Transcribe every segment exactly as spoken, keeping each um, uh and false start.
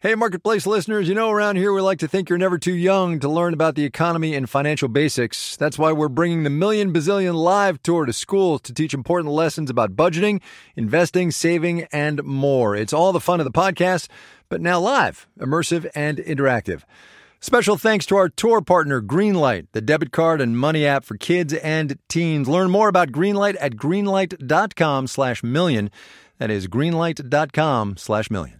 Hey, Marketplace listeners, you know around here we like to think you're never too young to learn about the economy and financial basics. That's why we're bringing the Million Bazillion Live Tour to schools to teach important lessons about budgeting, investing, saving, and more. It's all the fun of the podcast, but now live, immersive, and interactive. Special thanks to our tour partner, Greenlight, the debit card and money app for kids and teens. Learn more about Greenlight at greenlight.com slash million. That is greenlight.com slash million.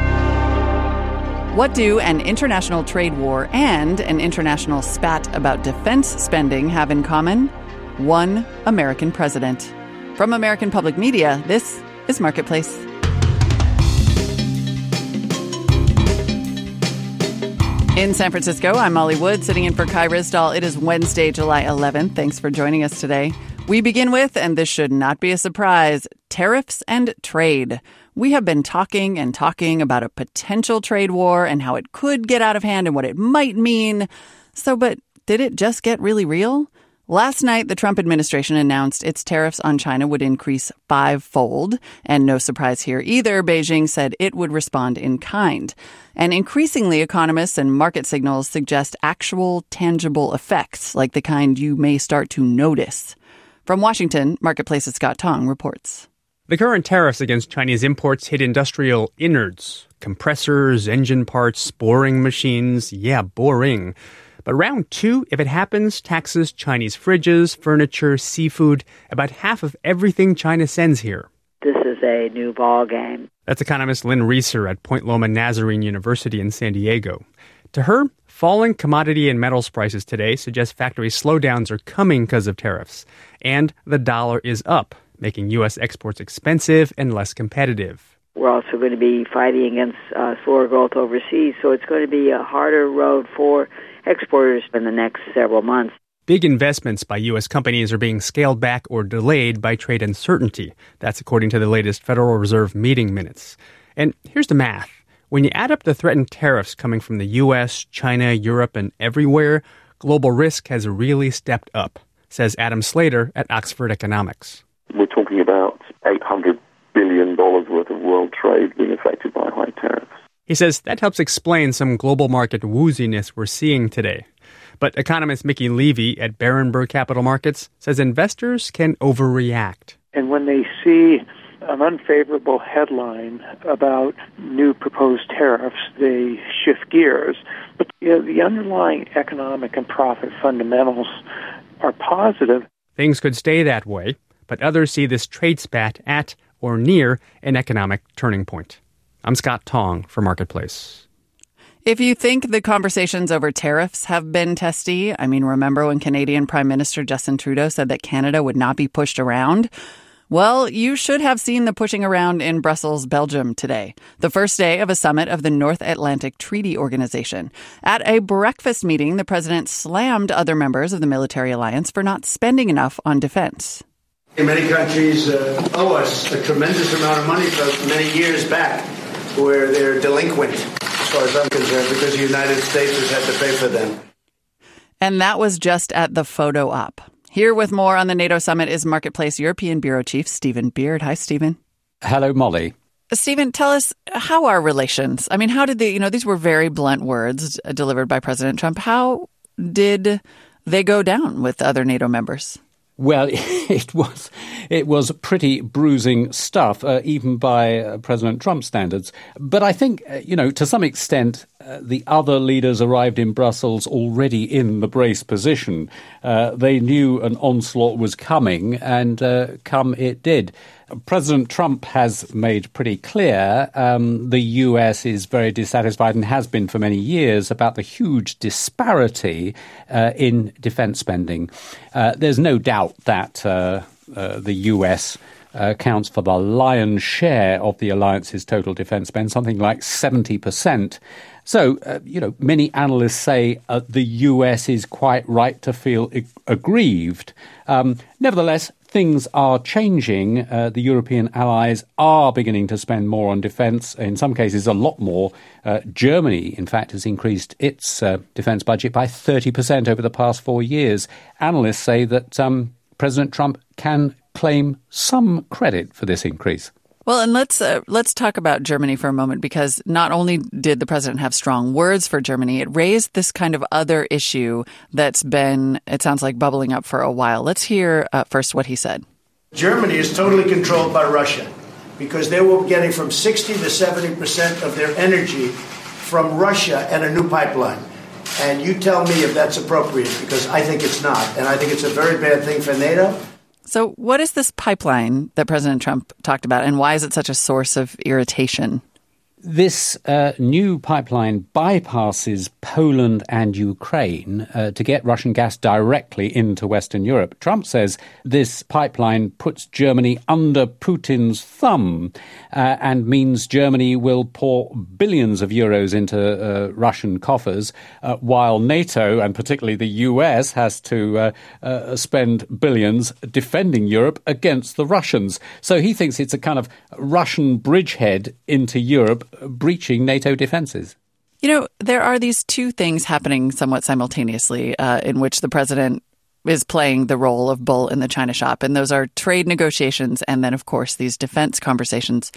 What do an international trade war and an international spat about defense spending have in common? One American president. From American Public Media, this is Marketplace. In San Francisco, I'm Molly Wood, sitting in for Kai Ryssdal. It is Wednesday, July eleventh. Thanks for joining us today. We begin with, and this should not be a surprise, tariffs and trade. We have been talking and talking about a potential trade war and how it could get out of hand and what it might mean. So, but did it just get really real? Last night, the Trump administration announced its tariffs on China would increase fivefold. And no surprise here either, Beijing said it would respond in kind. And increasingly, economists and market signals suggest actual tangible effects, like the kind you may start to notice. From Washington, Marketplace's Scott Tong reports. The current tariffs against Chinese imports hit industrial innards, compressors, engine parts, boring machines. Yeah, boring. But round two, if it happens, taxes Chinese fridges, furniture, seafood, about half of everything China sends here. This is a new ball game. That's economist Lynn Reeser at Point Loma Nazarene University in San Diego. To her, falling commodity and metals prices today suggest factory slowdowns are coming because of tariffs. And the dollar is up, making U S exports expensive and less competitive. We're also going to be fighting against uh, slower growth overseas, so it's going to be a harder road for exporters in the next several months. Big investments by U S companies are being scaled back or delayed by trade uncertainty. That's according to the latest Federal Reserve meeting minutes. And here's the math. When you add up the threatened tariffs coming from the U S, China, Europe, and everywhere, global risk has really stepped up, says Adam Slater at Oxford Economics. We're talking about eight hundred billion dollars worth of world trade being affected by high tariffs. He says that helps explain some global market wooziness we're seeing today. But economist Mickey Levy at Berenberg Capital Markets says investors can overreact. And when they see an unfavorable headline about new proposed tariffs, they shift gears. But you know, the underlying economic and profit fundamentals are positive. Things could stay that way, but others see this trade spat at or near an economic turning point. I'm Scott Tong for Marketplace. If you think the conversations over tariffs have been testy, I mean, remember when Canadian Prime Minister Justin Trudeau said that Canada would not be pushed around? Well, you should have seen the pushing around in Brussels, Belgium today, the first day of a summit of the North Atlantic Treaty Organization. At a breakfast meeting, the president slammed other members of the military alliance for not spending enough on defense. Many countries uh, owe us a tremendous amount of money for many years back, where they're delinquent, as far as I'm concerned, because the United States has had to pay for them. And that was just at the photo op. Here with more on the NATO summit is Marketplace European Bureau Chief Stephen Beard. Hi, Stephen. Hello, Molly. Stephen, tell us, how are relations? I mean, how did they, you know, these were very blunt words delivered by President Trump. How did they go down with other NATO members? Well, it was it was pretty bruising stuff, uh, even by uh, President Trump standards. But I think, uh, you know, to some extent, uh, the other leaders arrived in Brussels already in the brace position. Uh, they knew an onslaught was coming, and uh, come it did. President Trump has made pretty clear um, the U S is very dissatisfied and has been for many years about the huge disparity uh, in defense spending. Uh, there's no doubt that uh, uh, the U S uh, accounts for the lion's share of the alliance's total defense spend, something like seventy percent. So, uh, you know, many analysts say uh, the U S is quite right to feel ag- aggrieved. Um, nevertheless, things are changing. Uh, the European allies are beginning to spend more on defence, in some cases a lot more. Uh, Germany, in fact, has increased its uh, defence budget by thirty percent over the past four years. Analysts say that um, President Trump can claim some credit for this increase. Well, and let's uh, let's talk about Germany for a moment, because not only did the president have strong words for Germany, it raised this kind of other issue that's been, it sounds like, bubbling up for a while. Let's hear uh, first what he said. Germany is totally controlled by Russia because they were getting from sixty to seventy percent of their energy from Russia and a new pipeline. And you tell me if that's appropriate, because I think it's not. And I think it's a very bad thing for NATO. So what is this pipeline that President Trump talked about, and why is it such a source of irritation? This uh, new pipeline bypasses Poland and Ukraine uh, to get Russian gas directly into Western Europe. Trump says this pipeline puts Germany under Putin's thumb uh, and means Germany will pour billions of euros into uh, Russian coffers, uh, while NATO, and particularly the U S, has to uh, uh, spend billions defending Europe against the Russians. So he thinks it's a kind of Russian bridgehead into Europe, breaching NATO defenses. You know, there are these two things happening somewhat simultaneously uh, in which the president is playing the role of bull in the china shop. And those are trade negotiations and then, of course, these defense conversations.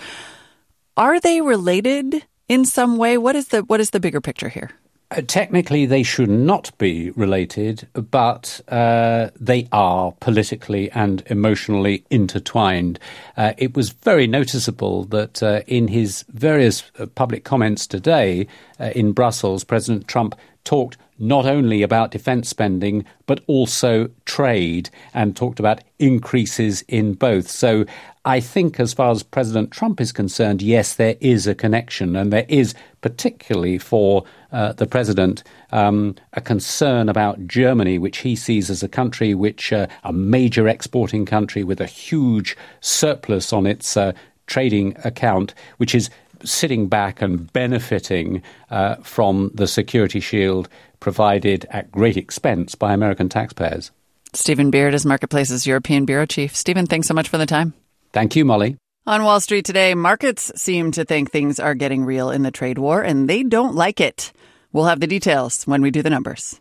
Are they related in some way? What is the what is the bigger picture here? Uh, technically, they should not be related, but uh, they are politically and emotionally intertwined. Uh, it was very noticeable that uh, in his various uh, public comments today uh, in Brussels, President Trump talked not only about defense spending, but also trade, and talked about increases in both. So I think as far as President Trump is concerned, yes, there is a connection, and there is particularly for uh, the president um, a concern about Germany, which he sees as a country which, uh, a major exporting country with a huge surplus on its uh, trading account, which is sitting back and benefiting uh, from the security shield provided at great expense by American taxpayers. Stephen Beard is Marketplace's European Bureau Chief. Stephen, thanks so much for the time. Thank you, Molly. On Wall Street today, markets seem to think things are getting real in the trade war, and they don't like it. We'll have the details when we do the numbers.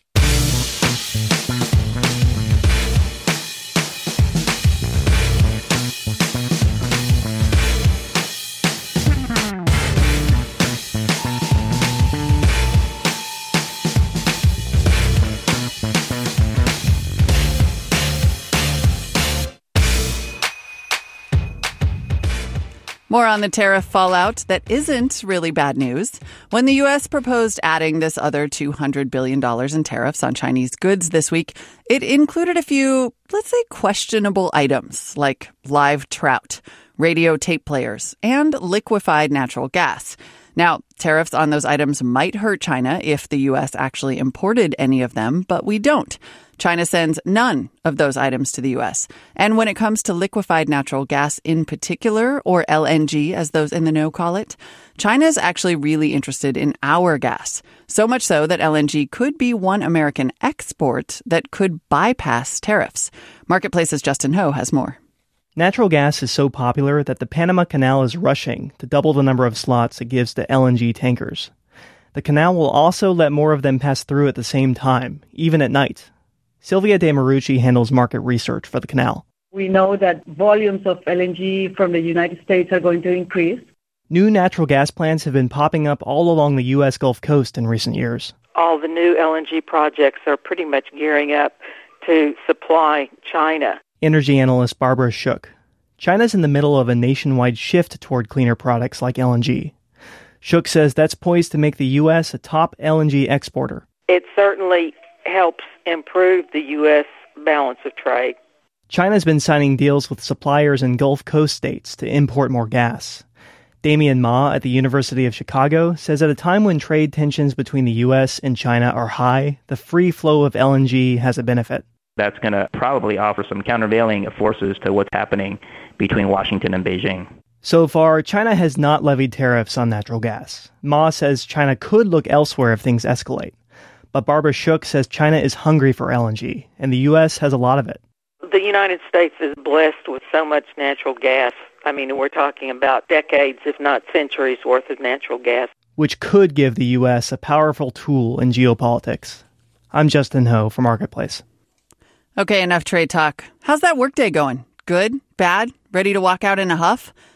More on the tariff fallout that isn't really bad news. When the U S proposed adding this other two hundred billion dollars in tariffs on Chinese goods this week, it included a few, let's say, questionable items like live trout, radio tape players, and liquefied natural gas. Now, tariffs on those items might hurt China if the U S actually imported any of them, but we don't. China sends none of those items to the U S. And when it comes to liquefied natural gas in particular, or L N G as those in the know call it, China is actually really interested in our gas. So much so that L N G could be one American export that could bypass tariffs. Marketplace's Justin Ho has more. Natural gas is so popular that the Panama Canal is rushing to double the number of slots it gives to L N G tankers. The canal will also let more of them pass through at the same time, even at night. Sylvia De Marucci handles market research for the canal. We know that volumes of L N G from the United States are going to increase. New natural gas plants have been popping up all along the U S Gulf Coast in recent years. All the new L N G projects are pretty much gearing up to supply China. Energy analyst Barbara Shook. China's in the middle of a nationwide shift toward cleaner products like L N G. Shook says that's poised to make the U S a top L N G exporter. It certainly helps improve the U S balance of trade. China's been signing deals with suppliers in Gulf Coast states to import more gas. Damian Ma at the University of Chicago says at a time when trade tensions between the U S and China are high, the free flow of L N G has a benefit. That's going to probably offer some countervailing forces to what's happening between Washington and Beijing. So far, China has not levied tariffs on natural gas. Ma says China could look elsewhere if things escalate. But Barbara Shook says China is hungry for L N G, and the U S has a lot of it. The United States is blessed with so much natural gas. I mean, we're talking about decades, if not centuries, worth of natural gas. Which could give the U S a powerful tool in geopolitics. I'm Justin Ho for Marketplace. Okay, enough trade talk. How's that workday going? Good? Bad? Ready to walk out in a huff?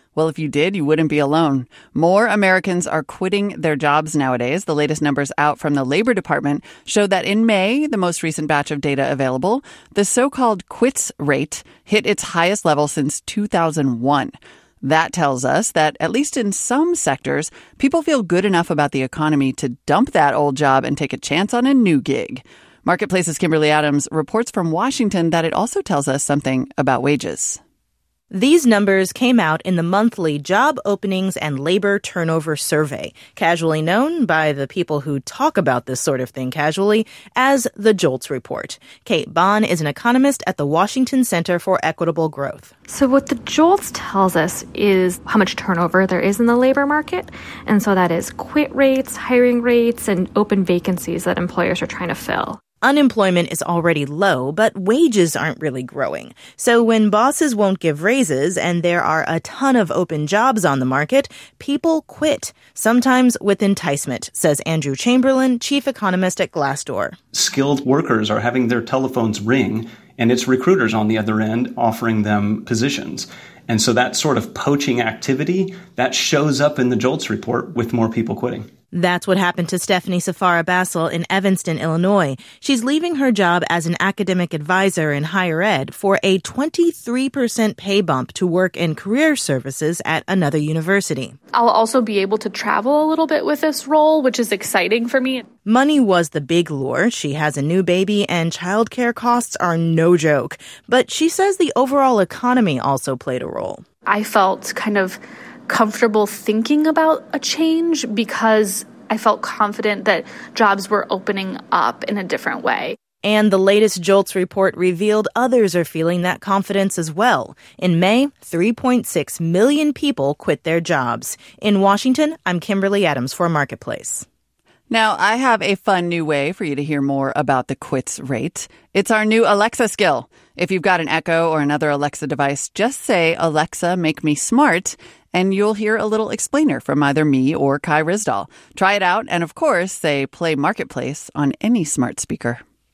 Well, if you did, you wouldn't be alone. More Americans are quitting their jobs nowadays. The latest numbers out from the Labor Department show that in May, the most recent batch of data available, the so-called quits rate hit its highest level since two thousand one. That tells us that, at least in some sectors, people feel good enough about the economy to dump that old job and take a chance on a new gig. Marketplace's Kimberly Adams reports from Washington that it also tells us something about wages. These numbers came out in the monthly Job Openings and Labor Turnover Survey, casually known by the people who talk about this sort of thing casually as the JOLTS Report. Kate Bond is an economist at the Washington Center for Equitable Growth. So what the JOLTS tells us is how much turnover there is in the labor market. And so that is quit rates, hiring rates, and open vacancies that employers are trying to fill. Unemployment is already low, but wages aren't really growing. So when bosses won't give raises and there are a ton of open jobs on the market, people quit, sometimes with enticement, says Andrew Chamberlain, chief economist at Glassdoor. Skilled workers are having their telephones ring, and it's recruiters on the other end offering them positions. And so that sort of poaching activity, that shows up in the JOLTS report with more people quitting. That's what happened to Stephanie Safara Bassel in Evanston, Illinois. She's leaving her job as an academic advisor in higher ed for a twenty-three percent pay bump to work in career services at another university. I'll also be able to travel a little bit with this role, which is exciting for me. Money was the big lure. She has a new baby and childcare costs are no joke. But she says the overall economy also played a role. I felt kind of comfortable thinking about a change because I felt confident that jobs were opening up in a different way. And the latest JOLTS report revealed others are feeling that confidence as well. In May, three point six million people quit their jobs. In Washington, I'm Kimberly Adams for Marketplace. Now, I have a fun new way for you to hear more about the quits rate. It's our new Alexa skill. If you've got an Echo or another Alexa device, just say, Alexa, make me smart, and you'll hear a little explainer from either me or Kai Ryssdal. Try it out, and of course, say play Marketplace on any smart speaker.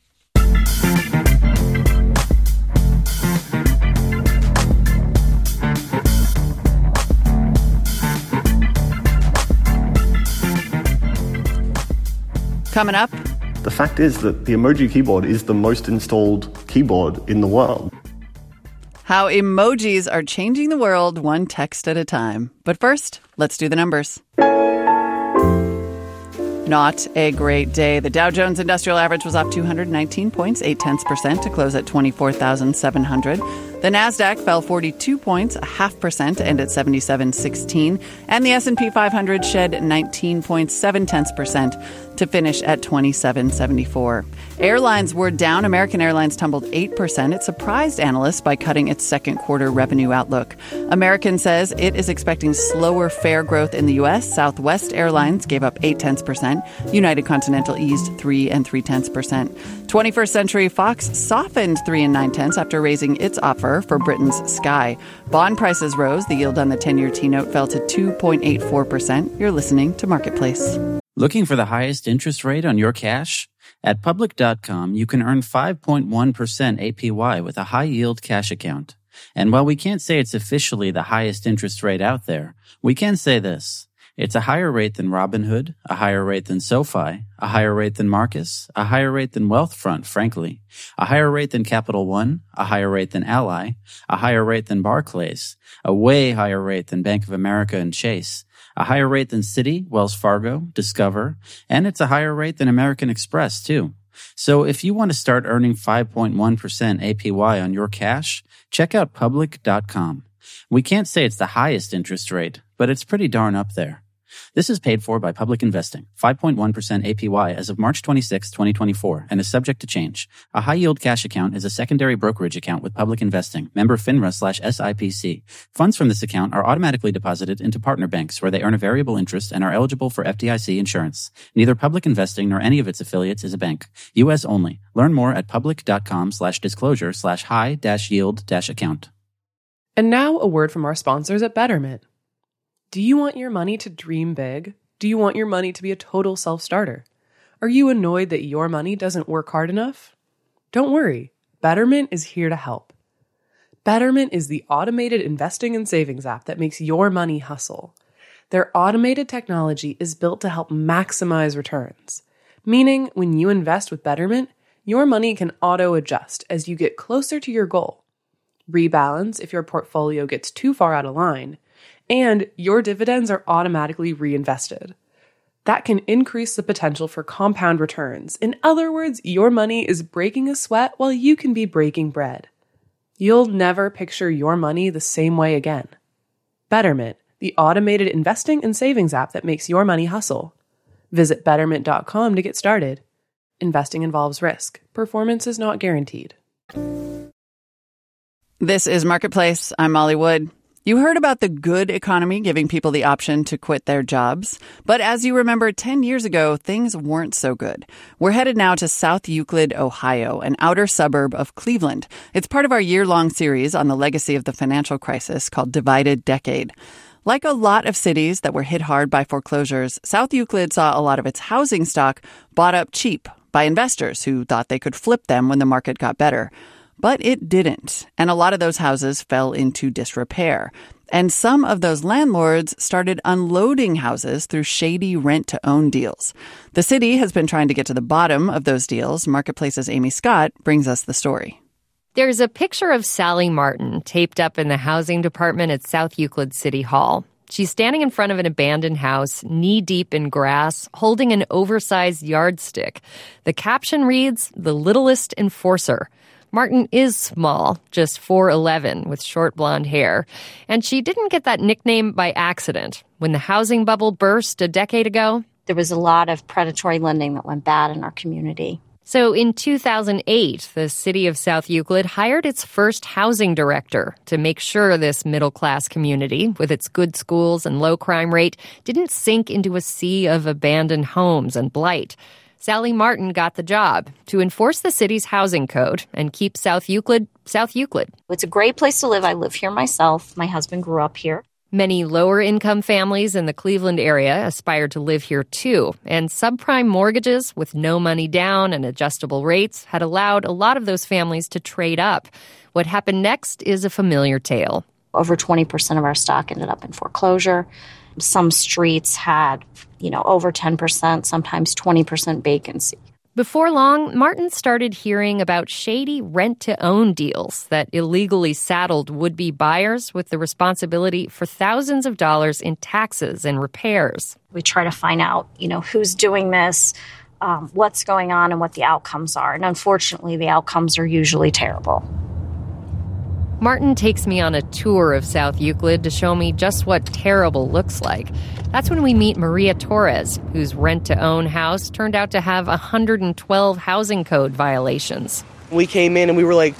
Coming up, the fact is that the emoji keyboard is the most installed keyboard in the world. How emojis are changing the world one text at a time. But first, let's do the numbers. Not a great day. The Dow Jones Industrial Average was up two hundred nineteen points, eight tenths percent, to close at twenty-four thousand seven hundred. The Nasdaq fell forty-two points, a half percent, to end at seventy-seven sixteen. And the S and P five hundred shed nineteen point seven tenths percent to finish at twenty-seven seventy-four. Airlines were down. American Airlines tumbled eight percent. It surprised analysts by cutting its second quarter revenue outlook. American says it is expecting slower fare growth in the U S. Southwest Airlines gave up eight tenths percent. United Continental eased three and three tenths percent. twenty-first Century Fox softened three and nine tenths after raising its offer for Britain's Sky. Bond prices rose. The yield on the ten-year T-note fell to two point eight four percent. You're listening to Marketplace. Looking for the highest interest rate on your cash? At Public dot com, you can earn five point one percent A P Y with a high-yield cash account. And while we can't say it's officially the highest interest rate out there, we can say this. It's a higher rate than Robinhood, a higher rate than SoFi, a higher rate than Marcus, a higher rate than Wealthfront, frankly, a higher rate than Capital One, a higher rate than Ally, a higher rate than Barclays, a way higher rate than Bank of America and Chase, a higher rate than Citi, Wells Fargo, Discover, and it's a higher rate than American Express, too. So if you want to start earning five point one percent A P Y on your cash, check out Public dot com. We can't say it's the highest interest rate, but it's pretty darn up there. This is paid for by Public Investing, five point one percent A P Y as of March twenty-sixth, twenty twenty-four, and is subject to change. A high-yield cash account is a secondary brokerage account with Public Investing, member FINRA slash S I P C. Funds from this account are automatically deposited into partner banks where they earn a variable interest and are eligible for F D I C insurance. Neither Public Investing nor any of its affiliates is a bank. U S only. Learn more at Public dot com slash disclosure slash high dash yield dash account. And now a word from our sponsors at Betterment. Do you want your money to dream big? Do you want your money to be a total self-starter? Are you annoyed that your money doesn't work hard enough? Don't worry, Betterment is here to help. Betterment is the automated investing and savings app that makes your money hustle. Their automated technology is built to help maximize returns, meaning when you invest with Betterment, your money can auto-adjust as you get closer to your goal, rebalance if your portfolio gets too far out of line, and your dividends are automatically reinvested. That can increase the potential for compound returns. In other words, your money is breaking a sweat while you can be breaking bread. You'll never picture your money the same way again. Betterment, the automated investing and savings app that makes your money hustle. Visit betterment dot com to get started. Investing involves risk. Performance is not guaranteed. This is Marketplace. I'm Molly Wood. You heard about the good economy giving people the option to quit their jobs. But as you remember, ten years ago, things weren't so good. We're headed now to South Euclid, Ohio, an outer suburb of Cleveland. It's part of our year-long series on the legacy of the financial crisis called Divided Decade. Like a lot of cities that were hit hard by foreclosures, South Euclid saw a lot of its housing stock bought up cheap by investors who thought they could flip them when the market got better. But it didn't, and a lot of those houses fell into disrepair. And some of those landlords started unloading houses through shady rent-to-own deals. The city has been trying to get to the bottom of those deals. Marketplace's Amy Scott brings us the story. There's a picture of Sally Martin taped up in the housing department at South Euclid City Hall. She's standing in front of an abandoned house, knee-deep in grass, holding an oversized yardstick. The caption reads, "The Littlest Enforcer." Martin is small, just four eleven, with short blonde hair. And she didn't get that nickname by accident. When the housing bubble burst a decade ago, there was a lot of predatory lending that went bad in our community. So in two thousand eight, the city of South Euclid hired its first housing director to make sure this middle-class community, with its good schools and low crime rate, didn't sink into a sea of abandoned homes and blight. Sally Martin got the job to enforce the city's housing code and keep South Euclid, South Euclid. It's a great place to live. I live here myself. My husband grew up here. Many lower-income families in the Cleveland area aspire to live here, too. And subprime mortgages with no money down and adjustable rates had allowed a lot of those families to trade up. What happened next is a familiar tale. Over twenty percent of our stock ended up in foreclosure. Some streets had, you know, over ten percent, sometimes twenty percent vacancy. Before long, Martin started hearing about shady rent-to-own deals that illegally saddled would-be buyers with the responsibility for thousands of dollars in taxes and repairs. We try to find out, you know, who's doing this, um, what's going on, and what the outcomes are. And unfortunately, the outcomes are usually terrible. Martin takes me on a tour of South Euclid to show me just what terrible looks like. That's when we meet Maria Torres, whose rent-to-own house turned out to have one hundred twelve housing code violations. We came in and we were like,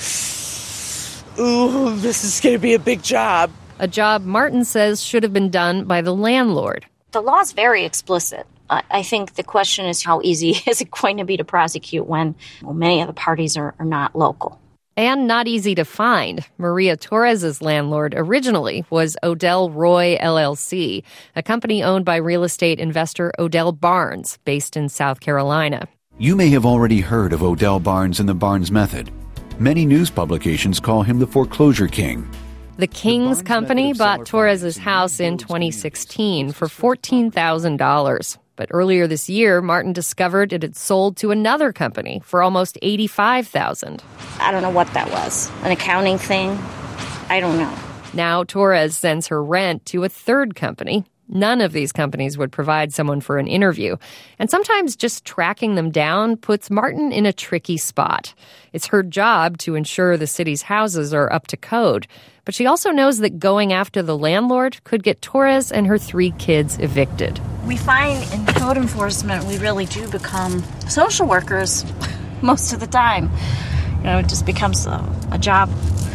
ooh, this is going to be a big job. A job Martin says should have been done by the landlord. The law is very explicit. I think the question is how easy is it going to be to prosecute when well, many of the parties are, are not local. And not easy to find. Maria Torres' landlord originally was Odell Roy L L C, a company owned by real estate investor Odell Barnes, based in South Carolina. You may have already heard of Odell Barnes and the Barnes Method. Many news publications call him the foreclosure king. The King's Company bought Torres' house in twenty sixteen for fourteen thousand dollars. But earlier this year, Martin discovered it had sold to another company for almost eighty-five thousand dollars. I don't know what that was. An accounting thing? I don't know. Now Torres sends her rent to a third company. None of these companies would provide someone for an interview. And sometimes just tracking them down puts Martin in a tricky spot. It's her job to ensure the city's houses are up to code. But she also knows that going after the landlord could get Torres and her three kids evicted. We find in code enforcement, we really do become social workers most of the time. You know, it just becomes a, a job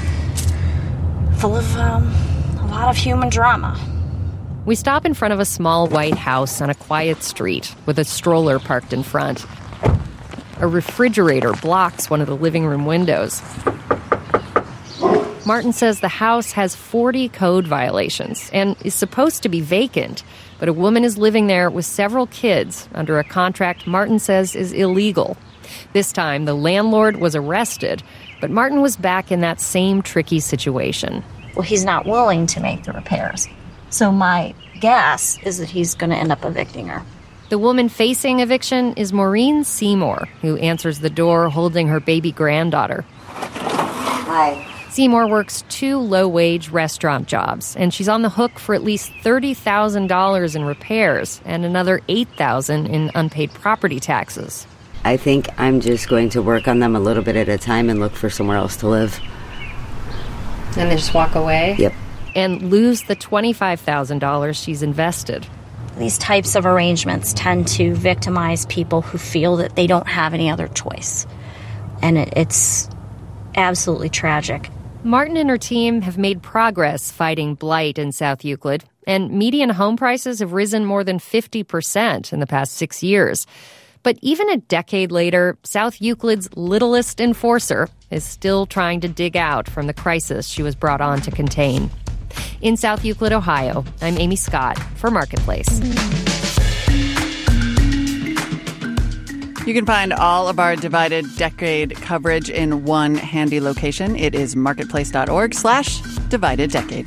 full of um, a lot of human drama. We stop in front of a small white house on a quiet street with a stroller parked in front. A refrigerator blocks one of the living room windows. Martin says the house has forty code violations and is supposed to be vacant, but a woman is living there with several kids under a contract Martin says is illegal. This time, the landlord was arrested, but Martin was back in that same tricky situation. Well, he's not willing to make the repairs. So my guess is that he's going to end up evicting her. The woman facing eviction is Maureen Seymour, who answers the door holding her baby granddaughter. Hi. Seymour works two low-wage restaurant jobs, and she's on the hook for at least thirty thousand dollars in repairs and another eight thousand dollars in unpaid property taxes. I think I'm just going to work on them a little bit at a time and look for somewhere else to live. And then just walk away? Yep. And lose the twenty-five thousand dollars she's invested. These types of arrangements tend to victimize people who feel that they don't have any other choice. And it, it's absolutely tragic. Martin and her team have made progress fighting blight in South Euclid, and median home prices have risen more than fifty percent in the past six years. But even a decade later, South Euclid's littlest enforcer is still trying to dig out from the crisis she was brought on to contain. In South Euclid, Ohio, I'm Amy Scott for Marketplace. You can find all of our Divided Decade coverage in one handy location. It is marketplace.org slash divided decade.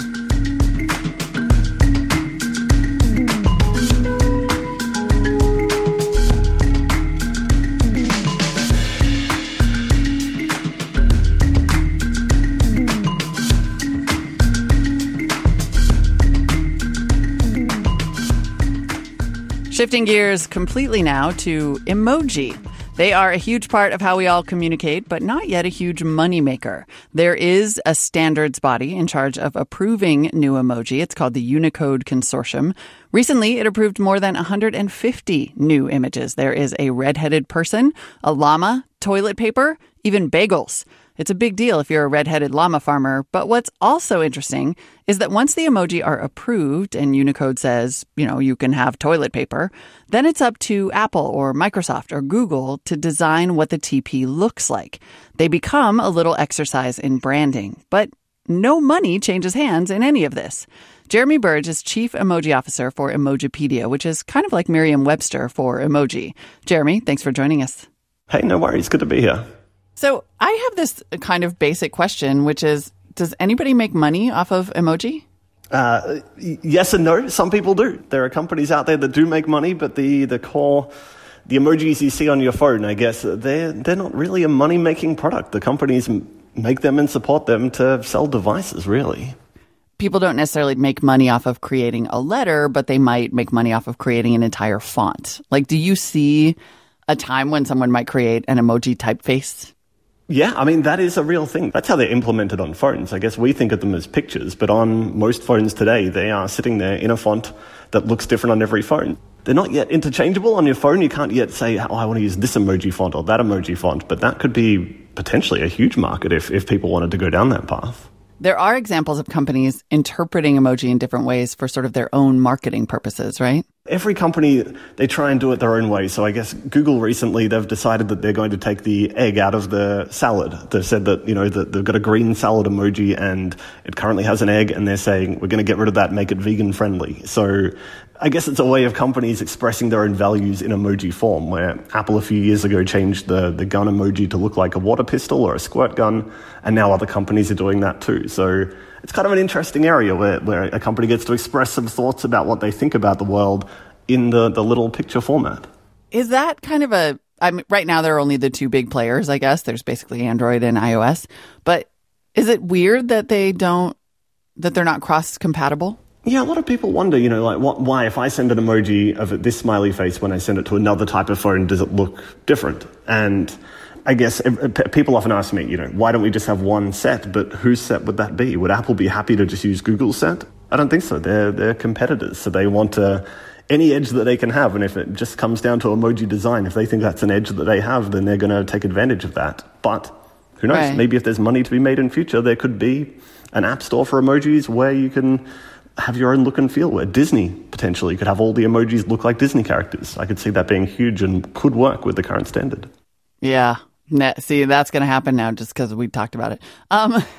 Shifting gears completely now to emoji. They are a huge part of how we all communicate, but not yet a huge moneymaker. There is a standards body in charge of approving new emoji. It's called the Unicode Consortium. Recently, it approved more than one hundred fifty new images. There is a redheaded person, a llama, toilet paper, even bagels. It's a big deal if you're a redheaded llama farmer, but what's also interesting is that once the emoji are approved and Unicode says, you know, you can have toilet paper, then it's up to Apple or Microsoft or Google to design what the T P looks like. They become a little exercise in branding, but no money changes hands in any of this. Jeremy Burge is Chief Emoji Officer for Emojipedia, which is kind of like Merriam-Webster for emoji. Jeremy, thanks for joining us. Hey, no worries. Good to be here. So I have this kind of basic question, which is, does anybody make money off of emoji? Uh, yes and no. Some people do. There are companies out there that do make money, but the, the core, the emojis you see on your phone, I guess, they're, they're not really a money-making product. The companies make them and support them to sell devices, really. People don't necessarily make money off of creating a letter, but they might make money off of creating an entire font. Like, do you see a time when someone might create an emoji typeface? Yeah, I mean, that is a real thing. That's how they're implemented on phones. I guess we think of them as pictures, but on most phones today, they are sitting there in a font that looks different on every phone. They're not yet interchangeable on your phone. You can't yet say, oh, I want to use this emoji font or that emoji font, but that could be potentially a huge market if, if people wanted to go down that path. There are examples of companies interpreting emoji in different ways for sort of their own marketing purposes, right? Every company, they try and do it their own way. So I guess Google recently, they've decided that they're going to take the egg out of the salad. They've said that, you know, that they've got a green salad emoji and it currently has an egg, and they're saying, we're going to get rid of that and make it vegan friendly. So I guess it's a way of companies expressing their own values in emoji form, where Apple a few years ago changed the, the gun emoji to look like a water pistol or a squirt gun, and now other companies are doing that too. So it's kind of an interesting area where, where a company gets to express some thoughts about what they think about the world in the, the little picture format. Is that kind of a, I mean, right now there are only the two big players, I guess. There's basically Android and iOS. But is it weird that they don't, that they're not cross-compatible? Yeah, a lot of people wonder, you know, like, what, why, if I send an emoji of this smiley face when I send it to another type of phone, does it look different? And I guess people often ask me, you know, why don't we just have one set? But whose set would that be? Would Apple be happy to just use Google's set? I don't think so. They're, they're competitors, so they want to, any edge that they can have. And if it just comes down to emoji design, if they think that's an edge that they have, then they're going to take advantage of that. But who knows? Right. Maybe if there's money to be made in future, there could be an app store for emojis where you can have your own look and feel, where Disney potentially could have all the emojis look like Disney characters. I could see that being huge and could work with the current standard. Yeah. See, that's going to happen now just because we talked about it. Um,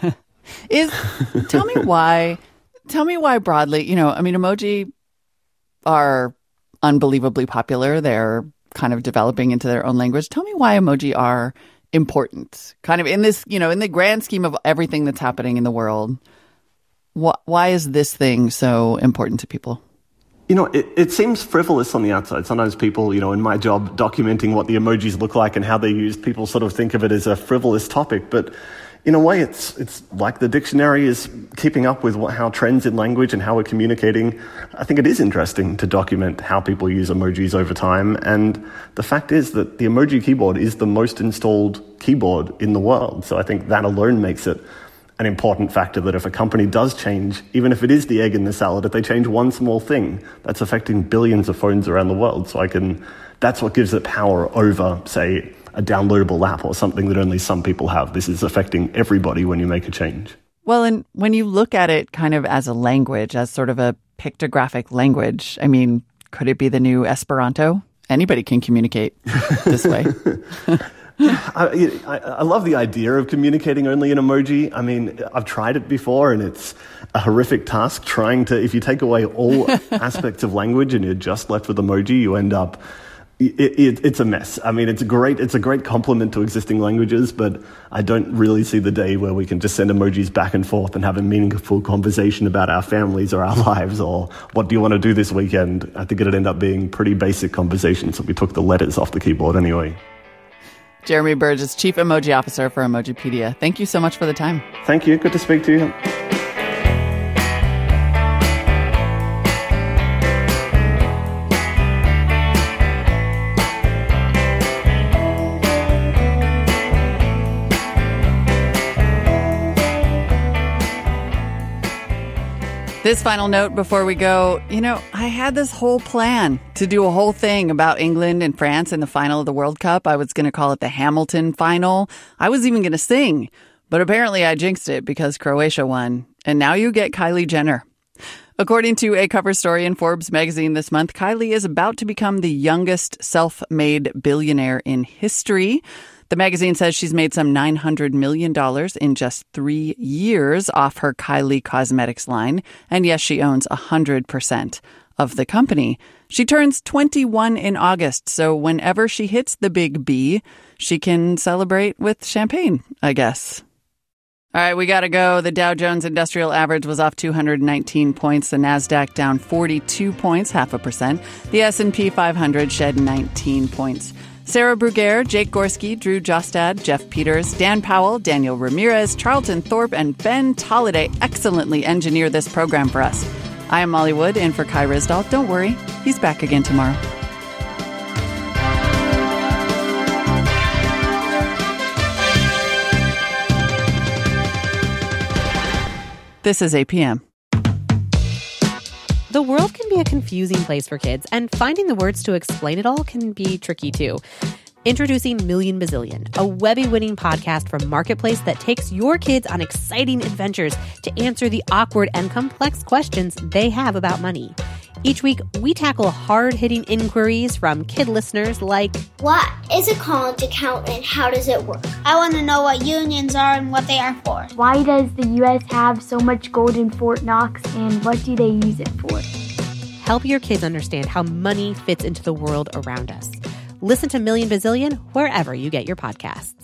Is tell me why, tell me why broadly, you know, I mean, emoji are unbelievably popular. They're kind of developing into their own language. Tell me why emoji are important, kind of in this, you know, in the grand scheme of everything that's happening in the world. Wh- why is this thing so important to people? You know, it, it seems frivolous on the outside. Sometimes people, you know, in my job, documenting what the emojis look like and how they're used, people sort of think of it as a frivolous topic. But in a way, it's it's like the dictionary is keeping up with what, how trends in language and how we're communicating. I think it is interesting to document how people use emojis over time. And the fact is that the emoji keyboard is the most installed keyboard in the world. So I think that alone makes it an important factor that if a company does change, even if it is the egg in the salad, if they change one small thing, that's affecting billions of phones around the world. So I can, that's what gives it power over, say, a downloadable app or something that only some people have. This is affecting everybody when you make a change. Well, and when you look at it kind of as a language, as sort of a pictographic language, I mean, could it be the new Esperanto? Anybody can communicate this way. I, I, I love the idea of communicating only in emoji. I mean, I've tried it before, and it's a horrific task trying to, if you take away all aspects of language and you're just left with emoji, you end up It, it, it's a mess. I mean, it's a great it's a great compliment to existing languages, but I don't really see the day where we can just send emojis back and forth and have a meaningful conversation about our families or our lives or what do you want to do this weekend. I think it'd end up being pretty basic conversations if we took the letters off the keyboard anyway. Jeremy Burgess, Chief Emoji Officer for Emojipedia. Thank you so much for the time. Thank you. Good to speak to you. This final note before we go, you know, I had this whole plan to do a whole thing about England and France in the final of the World Cup. I was going to call it the Hamilton final. I was even going to sing, but apparently I jinxed it because Croatia won. And now you get Kylie Jenner. According to a cover story in Forbes magazine this month, Kylie is about to become the youngest self-made billionaire in history. The magazine says she's made some nine hundred million dollars in just three years off her Kylie Cosmetics line. And yes, she owns one hundred percent of the company. She turns twenty-one in August, so whenever she hits the big B, she can celebrate with champagne, I guess. All right, we got to go. The Dow Jones Industrial Average was off two hundred nineteen points. The Nasdaq down forty-two points, half a percent. The S and P five hundred shed nineteen points. Sarah Bruguiere, Jake Gorski, Drew Jostad, Jeff Peters, Dan Powell, Daniel Ramirez, Charlton Thorpe, and Ben Tolliday excellently engineer this program for us. I am Molly Wood, in for Kai Risdall. Don't worry, he's back again tomorrow. This is A P M. The world can be a confusing place for kids, and finding the words to explain it all can be tricky too. Introducing Million Bazillion, a Webby-winning podcast from Marketplace that takes your kids on exciting adventures to answer the awkward and complex questions they have about money. Each week, we tackle hard-hitting inquiries from kid listeners like, what is a college account and how does it work? I want to know what unions are and what they are for. Why does the U S have so much gold in Fort Knox and what do they use it for? Help your kids understand how money fits into the world around us. Listen to Million Bazillion wherever you get your podcasts.